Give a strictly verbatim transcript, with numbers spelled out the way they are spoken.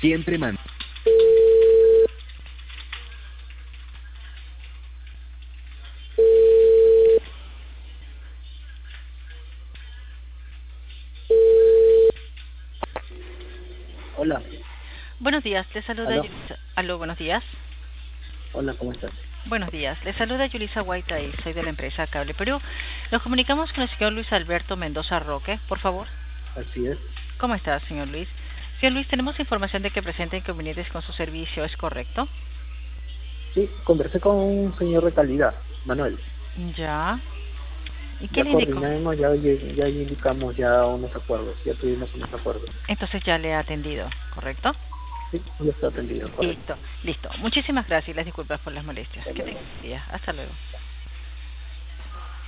Siempre man. Hola. Buenos días, le saluda ¿Aló? Yulisa. Aló, buenos días. Hola, ¿cómo estás? Buenos días, le saluda Yulisa Guaita y soy de la empresa Cable Perú. Nos comunicamos con el señor Luis Alberto Mendoza Roque, por favor. Así es. ¿Cómo está, señor Luis? Señor Luis, tenemos información de que presenta inconvenientes con su servicio, ¿es correcto? Sí, conversé con un señor de calidad, Manuel. Ya. ¿Y qué Ya le indicó? coordinamos, ya, ya indicamos ya unos acuerdos, ya tuvimos unos acuerdos. Entonces ya le ha atendido, ¿correcto? Sí, ya está atendido, correcto. Listo, listo. Muchísimas gracias y las disculpas por las molestias. Hasta Que luego. tenga buen día. Hasta luego.